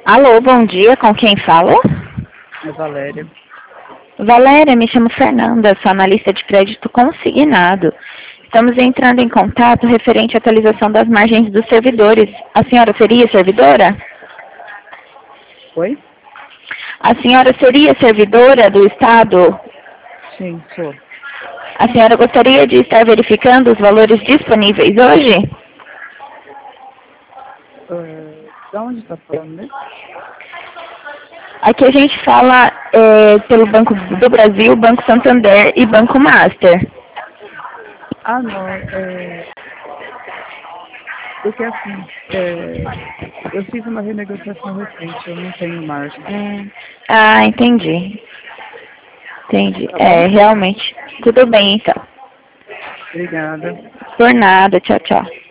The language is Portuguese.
Alô, bom dia, com quem fala? É Valéria. Valéria, me chamo Fernanda, sou analista de crédito consignado. Estamos entrando em contato referente à atualização das margens dos servidores. A senhora seria servidora? Oi? A senhora seria servidora do Estado? Sim, sou. A senhora gostaria de estar verificando os valores disponíveis hoje? Da onde está falando mesmo? Aqui a gente fala pelo Banco do Brasil, Banco Santander e Banco Master. Ah, não. Porque assim, eu fiz uma renegociação recente, eu não tenho margem. Entendi. Entendi. Tá bom? Realmente. Tudo bem, então. Obrigada. Por nada. Tchau, tchau.